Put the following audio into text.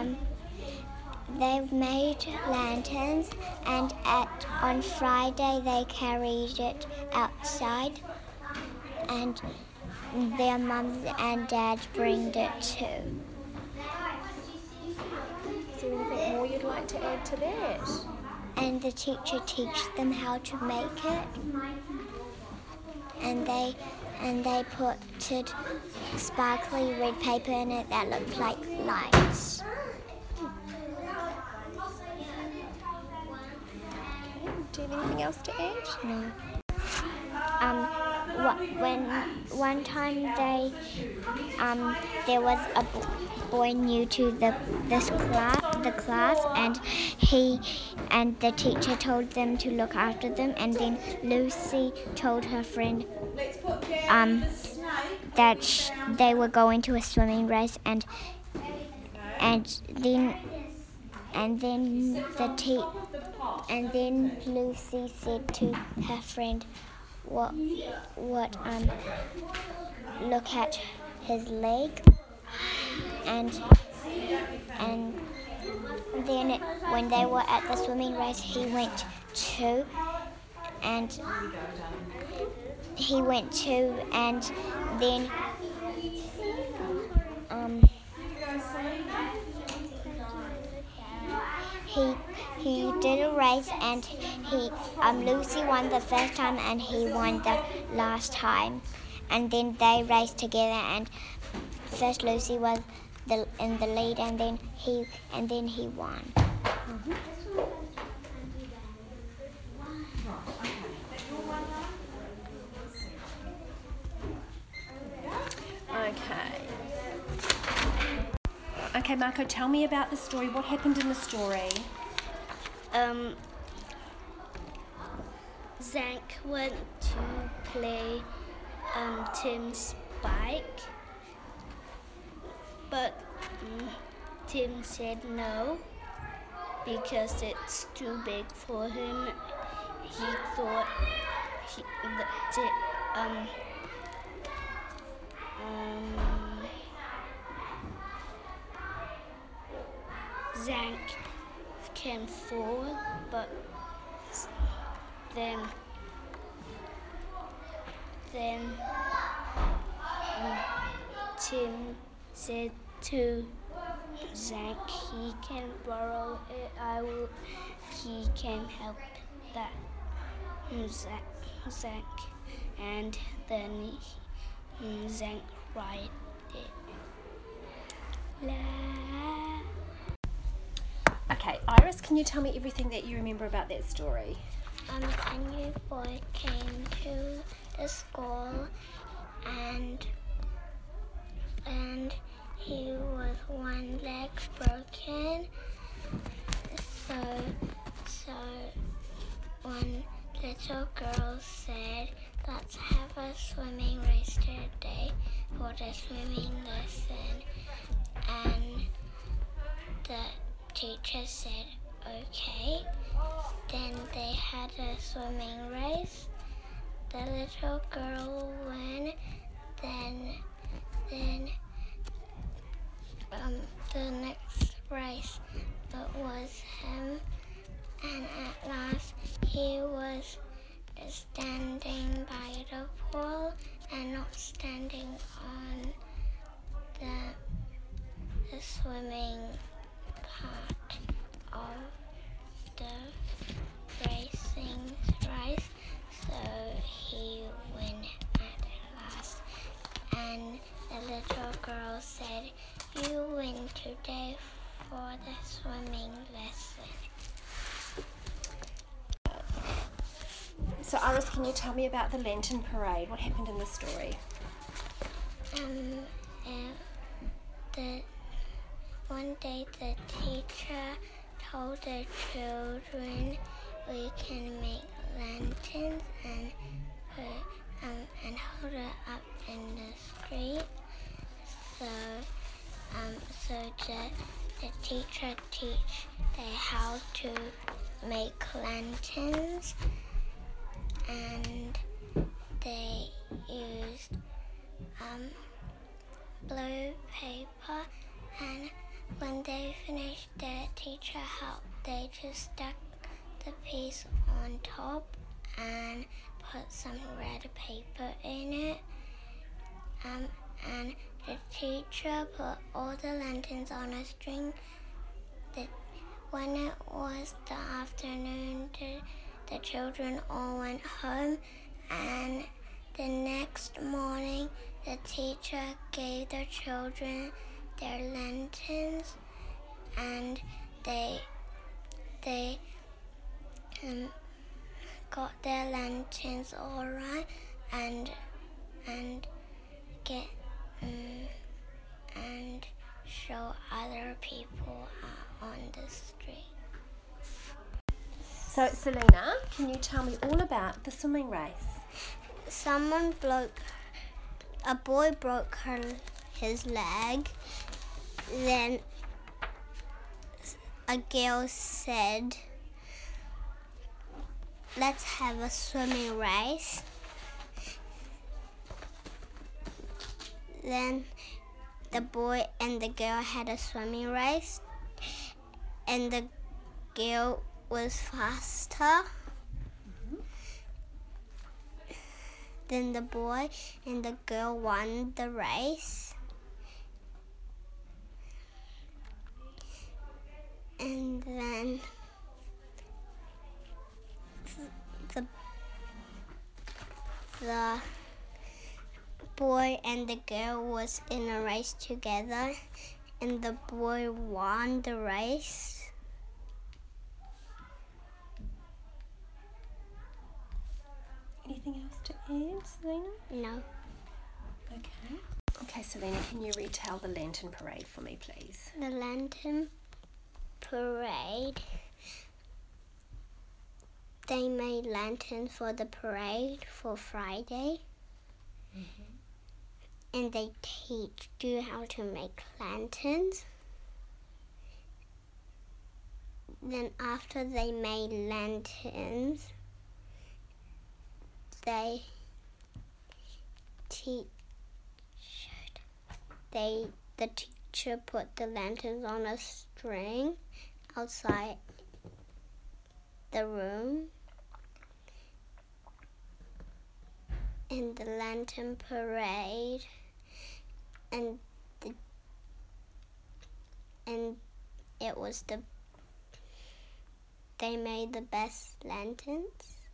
they made lanterns, and on Friday they carried it outside, and their mum and dad bring it too. Is there anything more you'd like to add to that? And the teacher teach them how to make it, and they put sparkly red paper in it that looked like lights. Do you have anything else to add? No. When one time there was a boy new to the class, and the teacher told them to look after them, and then Lucy told her friend that they were going to a swimming race, and then Lucy said to her friend, "What? Look at his leg." And then when they were at the swimming race, he went too, and then he did a race, and Lucy won the first time and he won the last time, and then they raced together, and first Lucy was in the lead, and then he won. Okay, Marco, tell me about the story. What happened in the story? Zank went to play Tim's bike, but Tim said no because it's too big for him. He thought Zank can fall, but then Tim said to Zank he can borrow it. He can help that Zank, and then Zank ride it. Okay, Iris, can you tell me everything that you remember about that story? A new boy came to the school, and he was one leg broken. So one little girl said, "Let's have a swimming race today for the swimming lesson." And the teacher said, "Okay." Then they had a swimming race. The little girl won. Then the next race was him, and at last he was standing by the pool and not standing on the swimming part of the racing race, so he won at last. And the little girl said, "You win today for the swimming lesson." So Iris, can you tell me about the Lantern Parade? What happened in the story? One day the teacher told the children we can make lanterns and hold it up in the street. So the teacher teach them how to make lanterns, and they used blue paper and When they finished, the teacher helped. They just stuck the piece on top and put some red paper in it. And the teacher put all the lanterns on a string. When it was the afternoon, the children all went home, and the next morning the teacher gave the children their lanterns, and they got their lanterns all right and get and show other people on the street. So, Selena, can you tell me all about the swimming race? A boy broke his leg. Then a girl said, "Let's have a swimming race." Then the boy and the girl had a swimming race, and the girl was faster. Then the boy and the girl won the race. And then the boy and the girl was in a race together, and the boy won the race. Anything else to add, Selena? No. Okay. Okay, Selena, can you retell the Lantern Parade for me, please? The Lantern Parade. They made lanterns for the parade for Friday. And they teach you how to make lanterns. Then after they made lanterns, the teacher put the lanterns on a string outside the room. In the Lantern Parade, and it was they made the best lanterns.